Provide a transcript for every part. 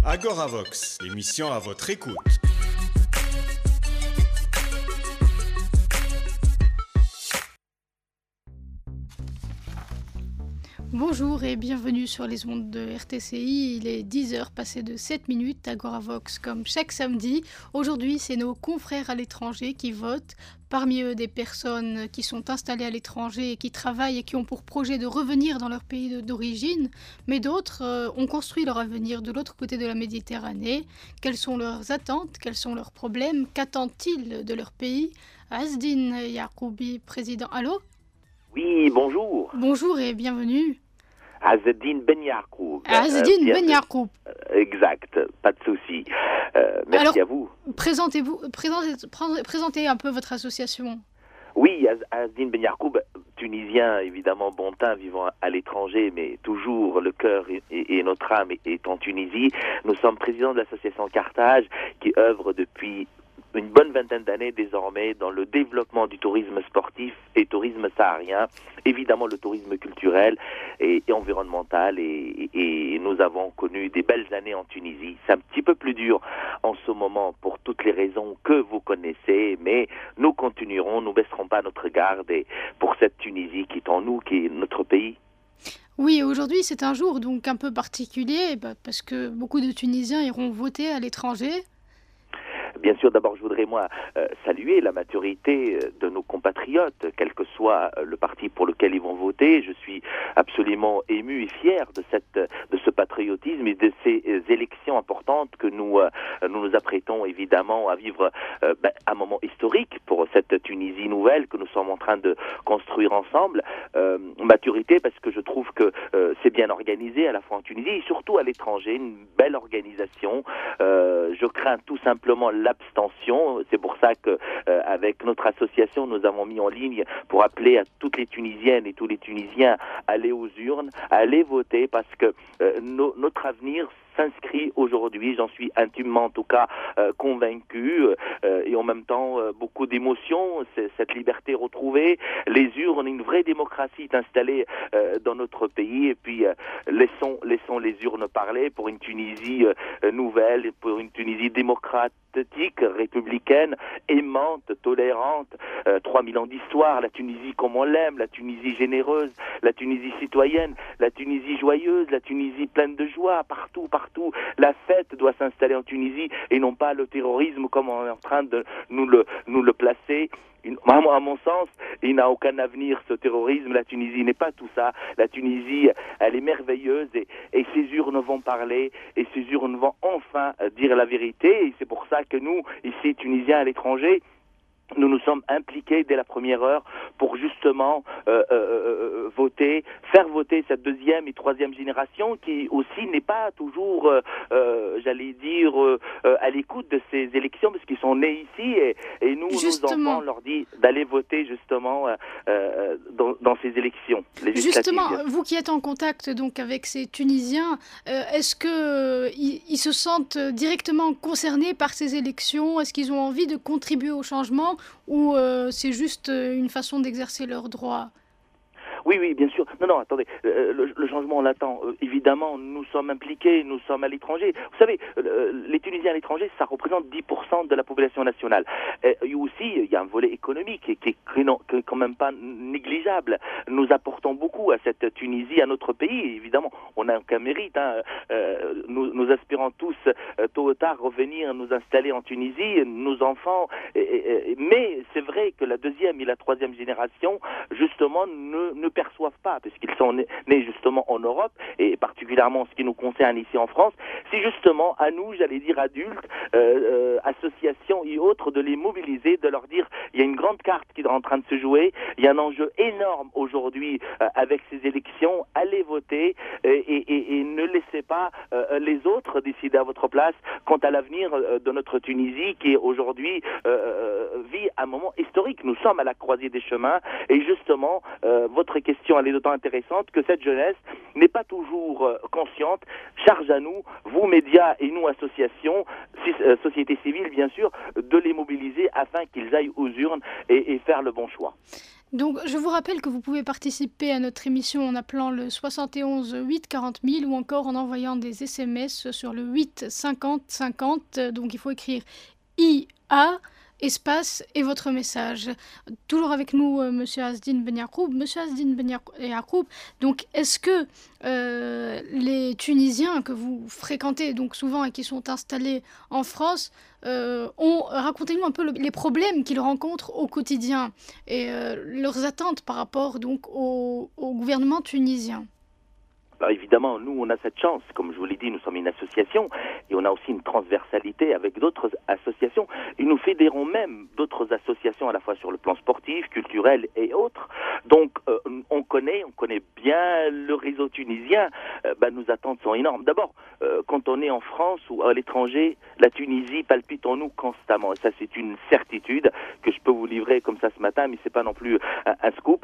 Agoravox, l'émission à votre écoute. Bonjour et bienvenue sur les ondes de RTCI. Il est 10h passé de 7 minutes. Agoravox comme chaque samedi. Aujourd'hui, c'est nos confrères à l'étranger qui votent. Parmi eux, des personnes qui sont installées à l'étranger et qui travaillent et qui ont pour projet de revenir dans leur pays d'origine. Mais d'autres ont construit leur avenir de l'autre côté de la Méditerranée. Quelles sont leurs attentes? Quels sont leurs problèmes? Qu'attendent-ils de leur pays? Azdine Yacoubi, président. Allô? Oui, bonjour. Bonjour et bienvenue. Azdine Ben Yacoub. Azdine Ben Yacoub. Exact, pas de souci. Merci à vous. Présentez un peu votre association. Oui, Azdine Ben Yacoub, tunisien, évidemment bon teint, vivant à l'étranger, mais toujours le cœur et notre âme est en Tunisie. Nous sommes présidents de l'association Carthage, qui œuvre depuis une bonne vingtaine d'années désormais dans le développement du tourisme sportif et tourisme saharien, évidemment le tourisme culturel et environnemental, et nous avons connu des belles années en Tunisie. C'est un petit peu plus dur en ce moment pour toutes les raisons que vous connaissez, mais nous continuerons, nous baisserons pas notre garde et pour cette Tunisie qui est en nous, qui est notre pays. Oui, aujourd'hui c'est un jour donc un peu particulier parce que beaucoup de Tunisiens iront voter à l'étranger. Bien sûr, d'abord, je voudrais, saluer la maturité de nos compatriotes, quel que soit le parti pour lequel ils vont voter. Je suis absolument ému et fier de ce patriotisme et de ces élections importantes que nous apprêtons évidemment à vivre un moment historique pour cette Tunisie nouvelle que nous sommes en train de construire ensemble. Maturité parce que je trouve que c'est bien organisé à la fois en Tunisie et surtout à l'étranger, une belle organisation. Je crains tout simplement l'abstention. C'est pour ça que avec notre association, nous avons mis en ligne pour appeler à toutes les Tunisiennes et tous les Tunisiens à aller aux urnes, à aller voter, parce que notre avenir s'inscrit aujourd'hui, j'en suis intimement en tout cas convaincu, et en même temps beaucoup d'émotions, cette liberté retrouvée, les urnes, une vraie démocratie est installée dans notre pays, et puis laissons les urnes parler pour une Tunisie nouvelle, pour une Tunisie démocratique, républicaine, aimante, tolérante, 3000 ans d'histoire, la Tunisie comme on l'aime, la Tunisie généreuse, la Tunisie citoyenne, la Tunisie joyeuse, la Tunisie pleine de joie, partout. La fête doit s'installer en Tunisie et non pas le terrorisme comme on est en train de nous le placer. À mon sens, il n'a aucun avenir ce terrorisme. La Tunisie n'est pas tout ça. La Tunisie, elle est merveilleuse et ces urnes vont parler et ces urnes vont enfin dire la vérité. Et c'est pour ça que nous, ici, Tunisiens à l'étranger, nous nous sommes impliqués dès la première heure pour justement faire voter cette deuxième et troisième génération qui aussi n'est pas toujours, à l'écoute de ces élections parce qu'ils sont nés ici et nous, justement, nos enfants, leur dit d'aller voter justement dans ces élections législatives. Justement, vous qui êtes en contact donc avec ces Tunisiens, est-ce que ils se sentent directement concernés par ces élections? Est-ce qu'ils ont envie de contribuer au changement? Ou c'est juste une façon d'exercer leurs droits? Oui, bien sûr. Non, attendez, le changement, on l'attend. Évidemment, nous sommes impliqués, nous sommes à l'étranger. Vous savez, les Tunisiens à l'étranger, ça représente 10% de la population nationale. Et aussi, il y a un volet économique qui est quand même pas négligeable. Nous apportons beaucoup à cette Tunisie, à notre pays. Évidemment, on n'a aucun mérite. Nous aspirons tous, tôt ou tard, revenir nous installer en Tunisie, nos enfants. Mais c'est vrai que la deuxième et la troisième génération, justement, ne perçoivent pas, puisqu'ils sont nés justement en Europe, et particulièrement en ce qui nous concerne ici en France, c'est justement à nous, j'allais dire adultes, associations et autres, de les mobiliser, de leur dire, il y a une grande carte qui est en train de se jouer, il y a un enjeu énorme aujourd'hui avec ces élections, allez voter, et ne laissez pas les autres décider à votre place quant à l'avenir de notre Tunisie, qui aujourd'hui vit un moment historique. Nous sommes à la croisée des chemins, et justement, votre question, elle est d'autant intéressante que cette jeunesse n'est pas toujours consciente. Charge à nous, vous médias et nous associations, société civile bien sûr, de les mobiliser afin qu'ils aillent aux urnes et faire le bon choix. Donc, je vous rappelle que vous pouvez participer à notre émission en appelant le 71 8 40 000 ou encore en envoyant des SMS sur le 8 50 50. Donc, il faut écrire IA, espace et votre message. Toujours avec nous, Monsieur Asdine Ben Yacoub. Monsieur Asdine Ben Yacoub, donc, est-ce que les Tunisiens que vous fréquentez donc souvent et qui sont installés en France racontez-nous un peu les problèmes qu'ils rencontrent au quotidien et leurs attentes par rapport donc au gouvernement tunisien. Alors évidemment, nous, on a cette chance. Comme je vous l'ai dit, nous sommes une association et on a aussi une transversalité avec d'autres associations. Et nous fédérons même d'autres associations à la fois sur le plan sportif, culturel et autres. Donc, on connaît bien le réseau tunisien. Nos attentes sont énormes. D'abord, quand on est en France ou à l'étranger, la Tunisie palpite en nous constamment. Et ça, c'est une certitude que je peux vous livrer comme ça ce matin, mais c'est pas non plus un scoop.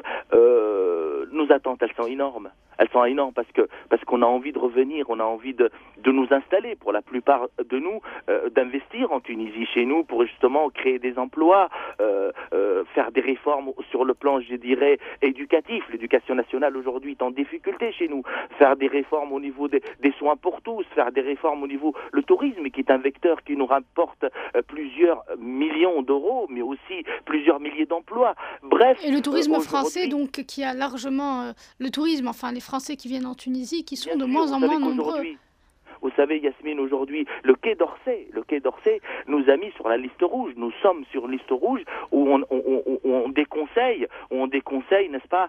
Nos attentes, elles sont énormes. Elles sont énormes parce qu'on a envie de revenir, on a envie de nous installer, pour la plupart de nous, d'investir en Tunisie chez nous pour justement créer des emplois, faire des réformes sur le plan, je dirais, éducatif. L'éducation nationale aujourd'hui est en difficulté chez nous. Faire des réformes au niveau des soins pour tous, faire des réformes au niveau le tourisme qui est un vecteur qui nous rapporte plusieurs millions d'euros, mais aussi plusieurs milliers d'emplois. Bref. Et le tourisme français, donc, qui a largement le tourisme, enfin les Français qui viennent en Tunisie, qui sont de moins en moins nombreux. Vous savez, Yasmine, aujourd'hui, le Quai d'Orsay nous a mis sur la liste rouge. Nous sommes sur une liste rouge où on déconseille, n'est-ce pas,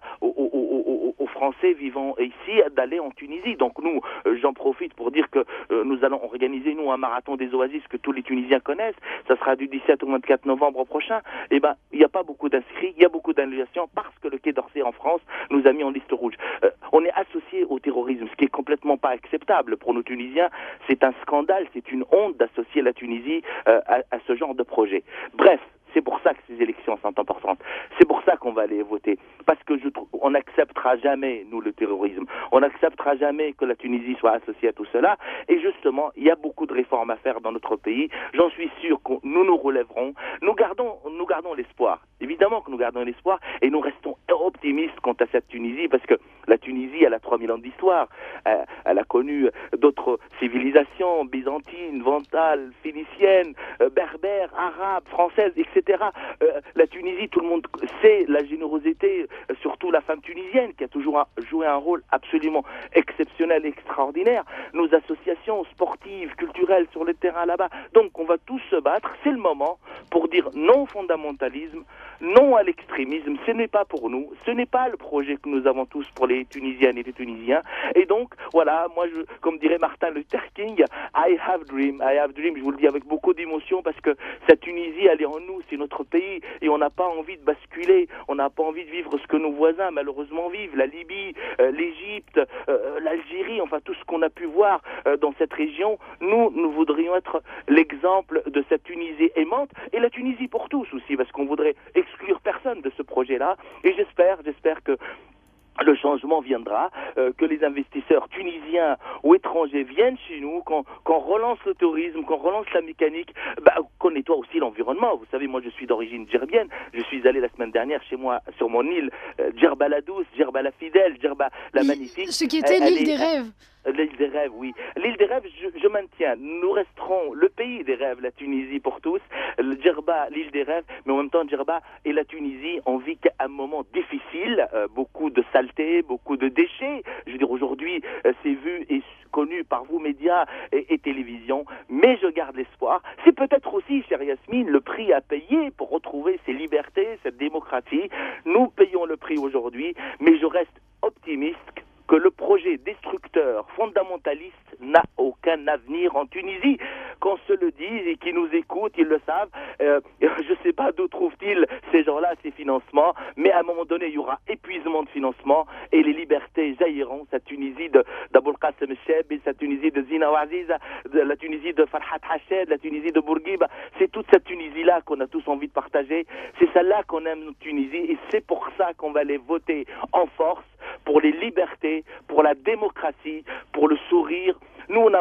aux Français vivant ici d'aller en Tunisie. Donc nous, j'en profite pour dire que nous allons organiser, nous, un marathon des oasis que tous les Tunisiens connaissent. Ça sera du 17 au 24 novembre prochain. Eh ben, il n'y a pas beaucoup d'inscrits, il y a beaucoup d'annulations parce que le Quai d'Orsay en France nous a mis en liste rouge. On est associé au terrorisme, ce qui est complètement pas acceptable pour nos Tunisiens. C'est un scandale, c'est une honte d'associer la Tunisie à ce genre de projet. Bref, c'est pour ça que ces élections sont importantes. C'est pour ça qu'on va aller voter. Parce que on n'acceptera jamais, nous, le terrorisme. On n'acceptera jamais que la Tunisie soit associée à tout cela. Et justement, il y a beaucoup de réformes à faire dans notre pays. J'en suis sûr que nous relèverons. Nous gardons l'espoir. Évidemment que nous gardons l'espoir et nous restons optimistes quant à cette Tunisie parce que la Tunisie, elle a 3000 ans d'histoire. Elle a connu d'autres civilisations, byzantines, vandales, phéniciennes, berbères, arabes, françaises, etc. La Tunisie, tout le monde sait la générosité, surtout la femme tunisienne qui a toujours joué un rôle absolument exceptionnel et extraordinaire. Nos associations sportives, culturelles sur le terrain là-bas. Donc on va tous se battre. C'est le moment pour dire non au fondamentalisme, non à l'extrémisme. Ce n'est pas pour nous. Ce n'est pas le projet que nous avons tous pour les Tunisiennes et les Tunisiens. Et donc, voilà, moi, comme dirait Martin Luther King, I have dream. Je vous le dis avec beaucoup d'émotion parce que cette Tunisie, elle est en nous, c'est notre pays et on n'a pas envie de basculer, on n'a pas envie de vivre ce que nos voisins malheureusement vivent, la Libye, l'Égypte, l'Algérie, enfin tout ce qu'on a pu voir dans cette région. Nous voudrions être l'exemple de cette Tunisie aimante et la Tunisie pour tous aussi parce qu'on voudrait exclure personne de ce projet-là et j'espère que le changement viendra, que les investisseurs tunisiens ou étrangers viennent chez nous, qu'on relance le tourisme, qu'on relance la mécanique, qu'on nettoie aussi l'environnement. Vous savez, moi je suis d'origine djerbienne, je suis allé la semaine dernière chez moi sur mon île, Djerba la douce, Djerba la fidèle, Djerba la magnifique. Ce qui était l'île des rêves. L'île des rêves, oui. L'île des rêves, je maintiens. Nous resterons le pays des rêves, la Tunisie pour tous. Le Djerba, l'île des rêves, mais en même temps, Djerba et la Tunisie, on vit un moment difficile, beaucoup de saleté, beaucoup de déchets. Je veux dire, aujourd'hui, c'est vu et connu par vous, médias et télévision, mais je garde l'espoir. C'est peut-être aussi, chère Yasmine, le prix à payer pour retrouver ces libertés, cette démocratie. Nous payons le prix aujourd'hui, mais je reste optimiste que le projet destructeur, fondamentaliste, n'a aucun avenir en Tunisie. Qu'on se le dise et qui nous écoutent, ils le savent. Je ne sais pas d'où trouvent-ils ces gens-là, ces financements, mais à un moment donné, il y aura épuisement de financement et les libertés jailliront. Cette Tunisie d'Aboul Qassem el-Chebi, cette Tunisie de Zina Ouaziza, la Tunisie de Farhat Hached, la Tunisie de Bourguiba, c'est toute cette Tunisie-là qu'on a tous envie de partager. C'est celle-là qu'on aime, notre Tunisie, et c'est pour ça qu'on va aller voter en force pour les libertés, pour la démocratie, pour le sourire. Nous,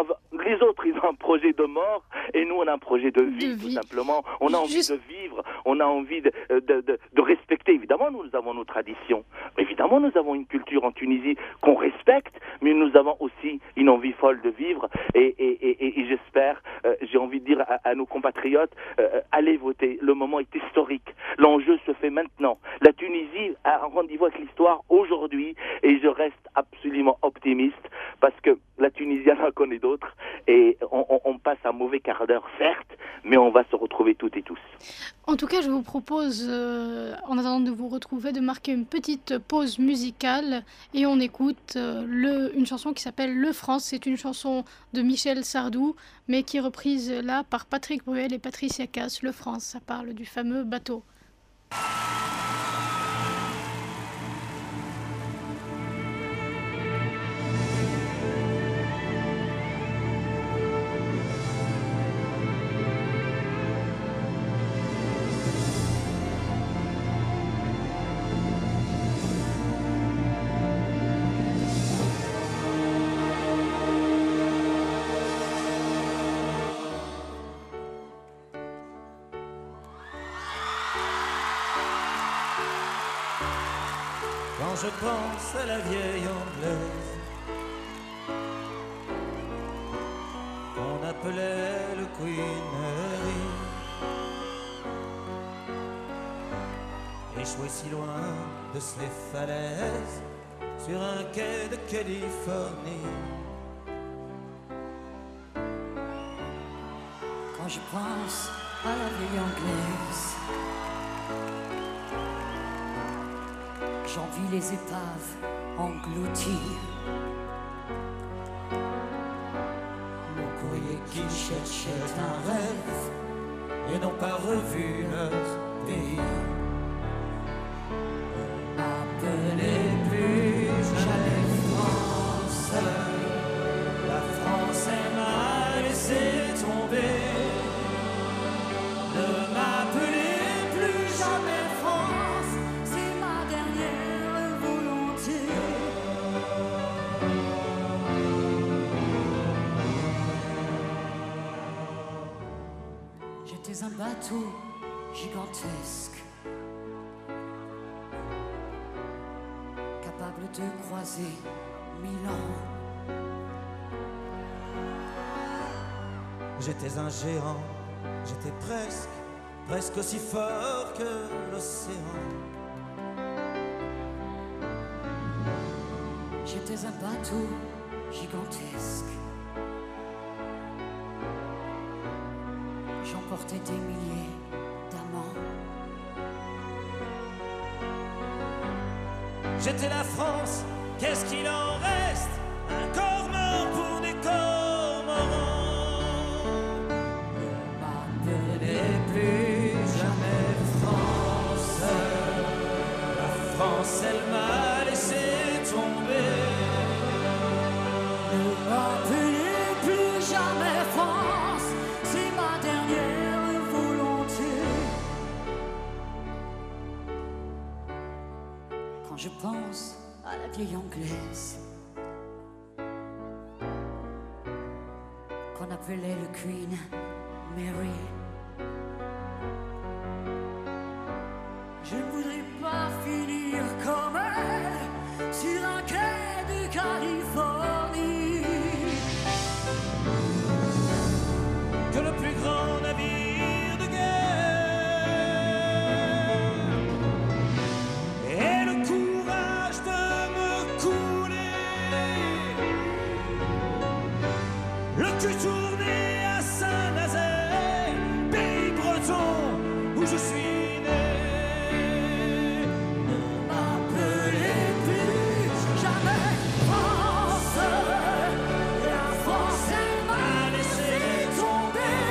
Les autres, ils ont un projet de mort et nous, on a un projet de vie, tout simplement. On a envie de vivre, on a envie de respecter. Évidemment, nous avons nos traditions. Évidemment, nous avons une culture en Tunisie qu'on respecte, mais nous avons aussi une envie folle de vivre. Et j'espère, j'ai envie de dire à nos compatriotes, allez voter. Le moment est historique. L'enjeu se fait maintenant. La Tunisie a un rendez-vous avec l'histoire aujourd'hui et je reste absolument optimiste parce que la Tunisie en connaît d'autres et on passe un mauvais quart d'heure, certes, mais on va se retrouver toutes et tous. En tout cas, je vous propose, en attendant de vous retrouver, de marquer une petite pause musicale et on écoute une chanson qui s'appelle Le France. C'est une chanson de Michel Sardou, mais qui est reprise là par Patrick Bruel et Patricia Cass. Le France, ça parle du fameux bateau. Quand je pense à la vieille Anglaise qu'on appelait le Queen Mary, échoué si loin de ces falaises sur un quai de Californie. Quand je pense à la vieille Anglaise, j'envie les épaves engloutir Mon courrier qui cherchait un rêve et n'ont pas revu leur pays. Appelez plus jamais France, La France, elle m'a laissé tomber. ne m'appelez plus jamais France, c'est ma dernière volonté. J'étais un bateau gigantesque, capable de croiser 1000 ans. J'étais un géant, j'étais presque aussi fort que l'océan. J'étais un bateau gigantesque, j'emportais des milliers d'amants. J'étais la France, qu'est-ce qu'il en reste? Un corps mort pour des cormorans. M'appelez plus jamais France, La France, elle m'a laissé tomber. ne m'appelez plus jamais France, c'est ma dernière volonté. Quand je pense à la vieille Anglaise qu'on appelait le Queen Mary, je ne voudrais pas finir comme elle sur un quai de Californie. Que le plus grand navire de guerre ait le courage de me couler, le cul tourné à Saint-Nazaire, pays breton où je suis né. Ne m'appelez plus jamais France, la France elle m'a laissé tomber.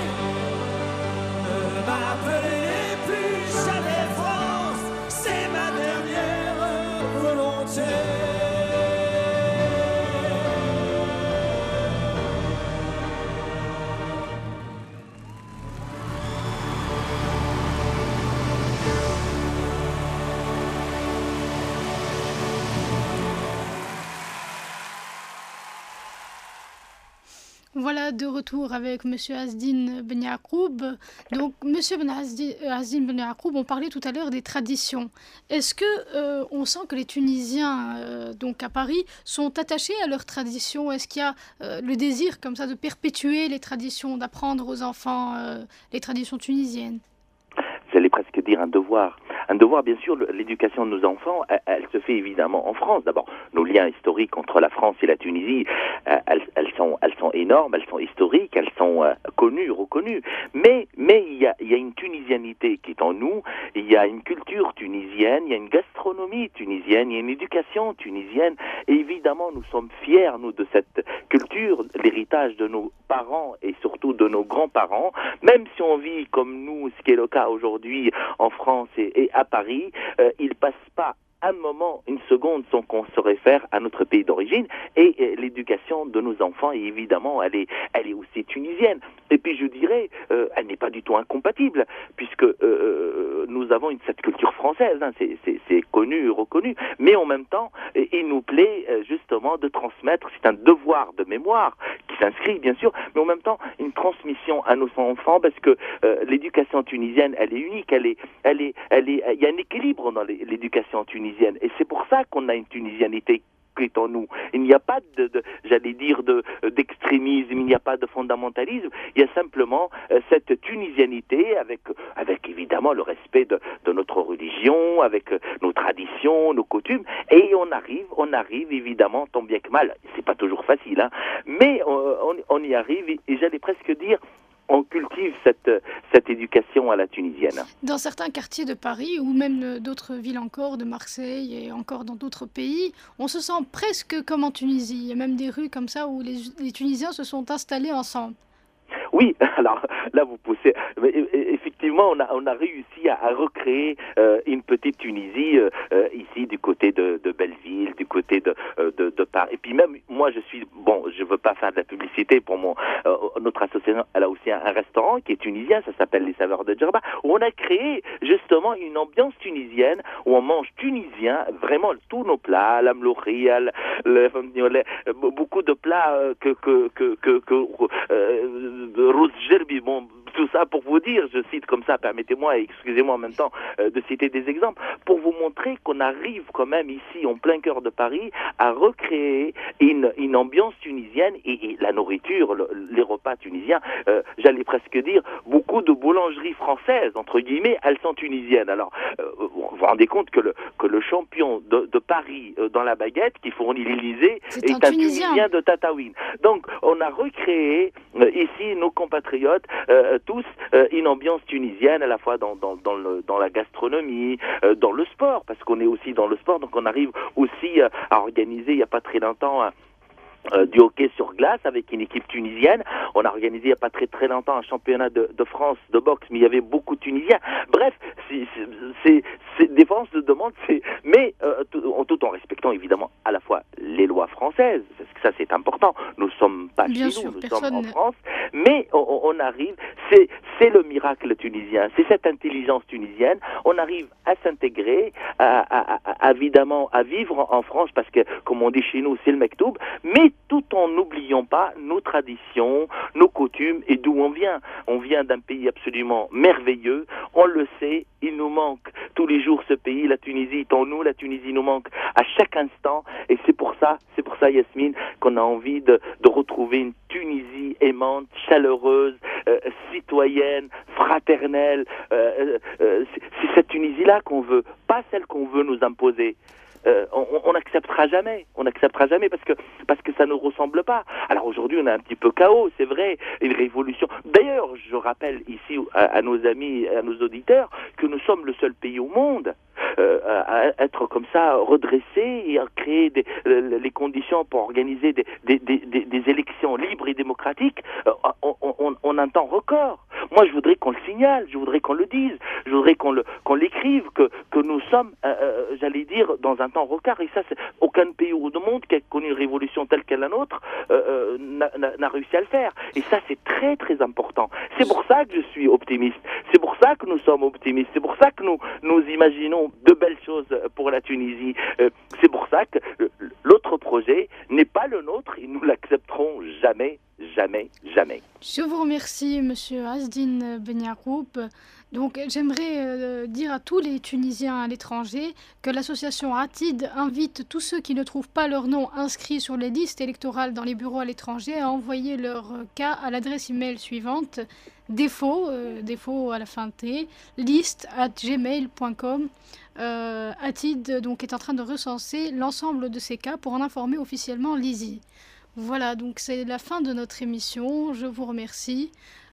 Ne m'appelez plus jamais France, c'est ma dernière volonté. Voilà, de retour avec Monsieur Azdine Ben Yacoub. Donc, Monsieur Azdine Ben Yacoub, on parlait tout à l'heure des traditions. Est-ce que on sent que les Tunisiens, donc à Paris, sont attachés à leurs traditions? Est-ce qu'il y a le désir comme ça de perpétuer les traditions, d'apprendre aux enfants les traditions tunisiennes? J'allais presque dire un devoir. Un devoir, bien sûr, l'éducation de nos enfants, elle se fait évidemment en France. D'abord, nos liens historiques entre la France et la Tunisie, elles sont énormes, elles sont historiques, elles sont connues, reconnues. Mais il y a une tunisianité qui est en nous, il y a une culture tunisienne, il y a une gastronomie tunisienne, il y a une éducation tunisienne. Et évidemment, nous sommes fiers, nous, de cette culture, l'héritage de nos parents et surtout de nos grands-parents. Même si on vit comme nous, ce qui est le cas aujourd'hui en France et à Paris, il ne passe pas un moment, une seconde sans qu'on se réfère à notre pays d'origine, et l'éducation de nos enfants, et évidemment, elle est aussi tunisienne. Et puis je dirais, elle n'est pas du tout incompatible, puisque nous avons cette culture française, hein, c'est connu, reconnu, mais en même temps, il nous plaît justement de transmettre, c'est un devoir de mémoire qui s'inscrit bien sûr, mais en même temps une transmission à nos enfants, parce que l'éducation tunisienne, elle est unique, il y a un équilibre dans l'éducation tunisienne. Et c'est pour ça qu'on a une tunisianité qui est en nous. Il n'y a pas d'extrémisme, il n'y a pas de fondamentalisme, il y a simplement cette tunisianité avec évidemment le respect de notre religion, avec nos traditions, nos coutumes, et on arrive évidemment, tant bien que mal, c'est pas toujours facile, hein, mais on y arrive, et j'allais presque dire, on cultive cette éducation à la tunisienne. Dans certains quartiers de Paris, ou même d'autres villes encore, de Marseille et encore dans d'autres pays, on se sent presque comme en Tunisie. Il y a même des rues comme ça où les Tunisiens se sont installés ensemble. Oui, alors là vous poussez. Effectivement, on a réussi à recréer une petite Tunisie ici du côté de Belleville, du côté de Paris. Et puis même moi, je veux pas faire de la publicité pour notre association. Elle a aussi un restaurant qui est tunisien, ça s'appelle Les Saveurs de Djerba, où on a créé justement une ambiance tunisienne où on mange tunisien, vraiment tous nos plats, l'amlouri, beaucoup de plats Rose Gerbi, bon, tout ça pour vous dire, je cite comme ça, permettez-moi, excusez-moi en même temps de citer des exemples, pour vous montrer qu'on arrive quand même ici, en plein cœur de Paris, à recréer une ambiance tunisienne et la nourriture, les repas tunisiens, j'allais presque dire, beaucoup de boulangeries françaises, entre guillemets, elles sont tunisiennes. Alors, vous vous rendez compte que le champion de Paris dans la baguette qui fournit l'Élysée est un Tunisien de Tataouine. Donc, on a recréé ici, nos compatriotes, tous une ambiance tunisienne, à la fois dans la gastronomie, dans le sport, parce qu'on est aussi dans le sport, donc on arrive aussi à organiser, il n'y a pas très longtemps, du hockey sur glace avec une équipe tunisienne. On a organisé il n'y a pas très longtemps un championnat de France de boxe, mais il y avait beaucoup de Tunisiens. Bref, c'est des fois on se demande, mais tout en respectant évidemment à la fois les lois françaises, parce que ça c'est important. Nous sommes pas chez nous, nous sommes en France, mais on arrive, c'est le miracle tunisien, c'est cette intelligence tunisienne. On arrive à s'intégrer, évidemment à vivre en France, parce que comme on dit chez nous, c'est le mektoub, mais tout en n'oubliant pas nos traditions, nos coutumes et d'où on vient. On vient d'un pays absolument merveilleux, on le sait, il nous manque tous les jours ce pays, la Tunisie est en nous, la Tunisie nous manque à chaque instant, et c'est pour ça Yasmine, qu'on a envie de retrouver une Tunisie aimante, chaleureuse, citoyenne, fraternelle. C'est cette Tunisie-là qu'on veut, pas celle qu'on veut nous imposer. On n'acceptera jamais, parce que ça ne ressemble pas. Alors aujourd'hui on a un petit peu chaos, c'est vrai, une révolution. D'ailleurs, je rappelle ici à nos amis, à nos auditeurs, que nous sommes le seul pays au monde à être comme ça redressé et à créer les conditions pour organiser des élections libres et démocratiques en un temps record. Moi, je voudrais qu'on le signale, je voudrais qu'on le dise, je voudrais qu'on l'écrive, que nous sommes, j'allais dire, dans un temps record. Et ça, aucun pays au monde qui a connu une révolution telle qu'elle la nôtre n'a réussi à le faire. Et ça, c'est très, très important. C'est pour ça que je suis optimiste. C'est pour ça que nous sommes optimistes. C'est pour ça que nous imaginons de belles choses pour la Tunisie. C'est pour ça que l'autre projet n'est pas le nôtre et nous l'accepterons jamais, jamais, jamais. Je vous remercie, Monsieur Asdine Benyaroub. Donc, j'aimerais dire à tous les Tunisiens à l'étranger que l'association Atid invite tous ceux qui ne trouvent pas leur nom inscrit sur les listes électorales dans les bureaux à l'étranger à envoyer leur cas à l'adresse email suivante défaut à la fin T, liste@gmail.com. Atid donc est en train de recenser l'ensemble de ces cas pour en informer officiellement l'ISI. Voilà, donc c'est la fin de notre émission. Je vous remercie.